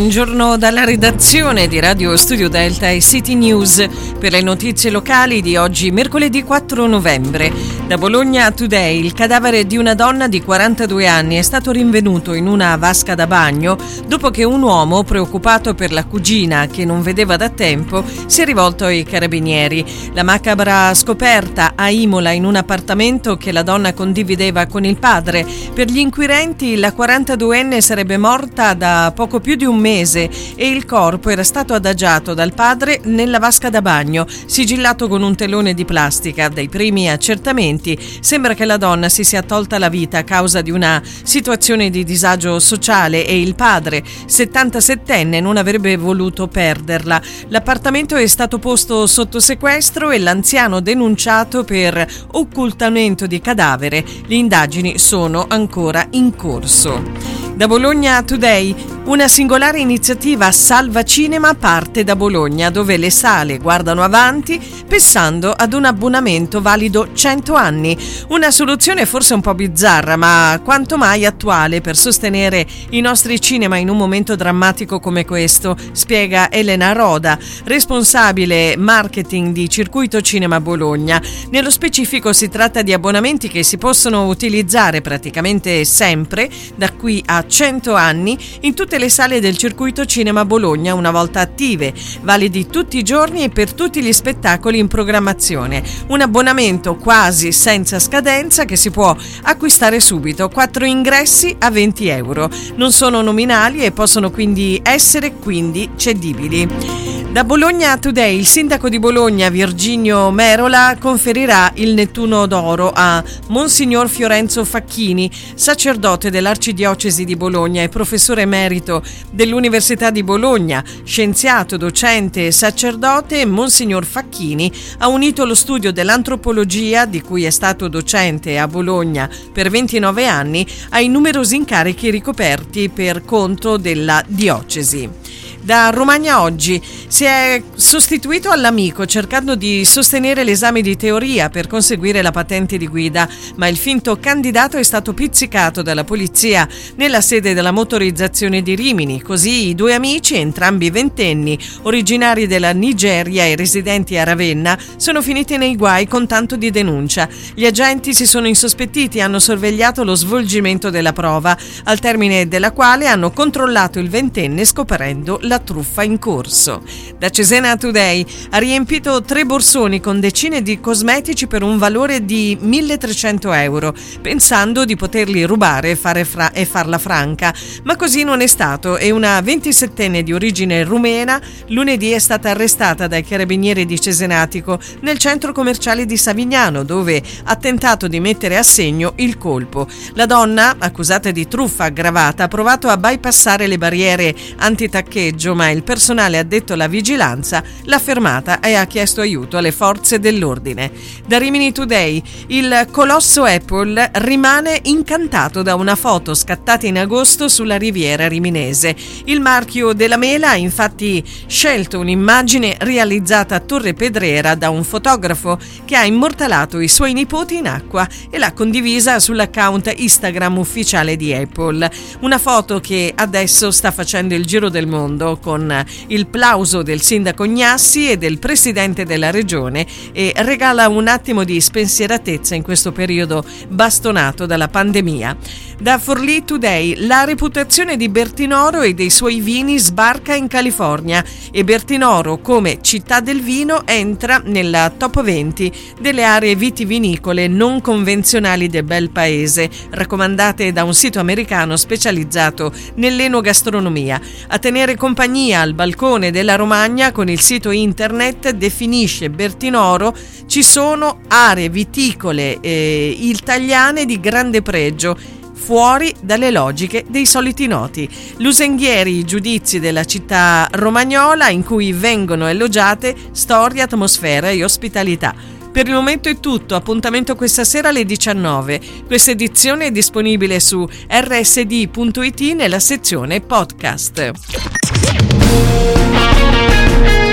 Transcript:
buongiorno dalla redazione di Radio Studio Delta e City News per le notizie locali di oggi, mercoledì 4 novembre. Da Bologna Today, il cadavere di una donna di 42 anni è stato rinvenuto in una vasca da bagno dopo che un uomo, preoccupato per la cugina che non vedeva da tempo, si è rivolto ai carabinieri. La macabra scoperta a Imola in un appartamento che la donna condivideva con il padre. Per gli inquirenti la 42enne sarebbe morta da poco più di un mese e il corpo era stato adagiato dal padre nella vasca da bagno, sigillato con un telone di plastica. Dai primi accertamenti sembra che la donna si sia tolta la vita a causa di una situazione di disagio sociale e il padre, 77enne, non avrebbe voluto perderla. L'appartamento è stato posto sotto sequestro e l'anziano denunciato per occultamento di cadavere. Le indagini sono ancora in corso. Da Bologna Today, una singolare iniziativa Salva Cinema parte da Bologna, dove le sale guardano avanti pensando ad un abbonamento valido 100 anni. Una soluzione forse un po' bizzarra, ma quanto mai attuale per sostenere i nostri cinema in un momento drammatico come questo, spiega Elena Roda, responsabile marketing di Circuito Cinema Bologna. Nello specifico si tratta di abbonamenti che si possono utilizzare praticamente sempre, da qui a 100 anni, in tutte le sale del Circuito Cinema Bologna una volta attive, validi tutti i giorni e per tutti gli spettacoli in programmazione. Un abbonamento quasi senza scadenza che si può acquistare subito, 4 ingressi a 20 euro. Non sono nominali e possono quindi essere cedibili. Da Bologna Today, il sindaco di Bologna Virginio Merola conferirà il Nettuno d'Oro a Monsignor Fiorenzo Facchini, sacerdote dell'Arcidiocesi di Bologna e professore emerito dell'Università di Bologna, scienziato, docente e sacerdote. Monsignor Facchini ha unito lo studio dell'antropologia, di cui è stato docente a Bologna per 29 anni, ai numerosi incarichi ricoperti per conto della diocesi. Da Romagna Oggi, si è sostituito all'amico cercando di sostenere l'esame di teoria per conseguire la patente di guida, ma il finto candidato è stato pizzicato dalla polizia nella sede della motorizzazione di Rimini. Così i due amici, entrambi ventenni, originari della Nigeria e residenti a Ravenna, sono finiti nei guai con tanto di denuncia. Gli agenti si sono insospettiti e hanno sorvegliato lo svolgimento della prova, al termine della quale hanno controllato il ventenne scoprendo la truffa in corso. Da Cesena Today, ha riempito 3 borsoni con decine di cosmetici per un valore di 1.300 euro, pensando di poterli rubare e farla franca, ma così non è stato e una 27enne di origine rumena lunedì è stata arrestata dai carabinieri di Cesenatico nel centro commerciale di Savignano, dove ha tentato di mettere a segno il colpo. La donna, accusata di truffa aggravata, ha provato a bypassare le barriere antitaccheggio, ma il personale addetto alla vigilanza l'ha fermata e ha chiesto aiuto alle forze dell'ordine. Da Rimini Today, il colosso Apple rimane incantato da una foto scattata in agosto sulla riviera riminese. Il marchio della mela ha infatti scelto un'immagine realizzata a Torre Pedrera da un fotografo che ha immortalato i suoi nipoti in acqua e l'ha condivisa sull'account Instagram ufficiale di Apple. Una foto che adesso sta facendo il giro del mondo, con il plauso del sindaco Gnassi e del presidente della regione, e regala un attimo di spensieratezza in questo periodo bastonato dalla pandemia. Da Forlì Today, la reputazione di Bertinoro e dei suoi vini sbarca in California e Bertinoro, come città del vino, entra nella top 20 delle aree vitivinicole non convenzionali del bel paese, raccomandate da un sito americano specializzato nell'enogastronomia. A tenere compagnia al balcone della Romagna con il sito internet definisce Bertinoro ci sono aree viticole italiane di grande pregio, fuori dalle logiche dei soliti noti. Lusinghieri i giudizi della città romagnola, in cui vengono elogiate storia, atmosfera e ospitalità. Per il momento è tutto, appuntamento questa sera alle 19. Questa edizione è disponibile su rsd.it nella sezione podcast.